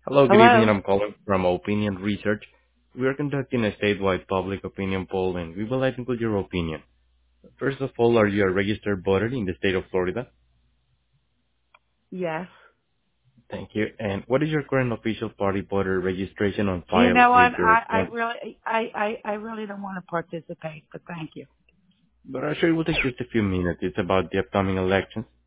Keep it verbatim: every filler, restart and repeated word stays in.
Hello, good evening. Hello? I'm calling from Opinion Research. We are conducting a statewide public opinion poll, and we would like to include your opinion. First of all, are you a registered voter in the state of Florida? Yes. Thank you. And what is your current official party voter registration on You file know with what? your I, I current? really, I, I, I really don't want to participate, but thank you. But I'm sure it will take just a few minutes. It's about the upcoming elections.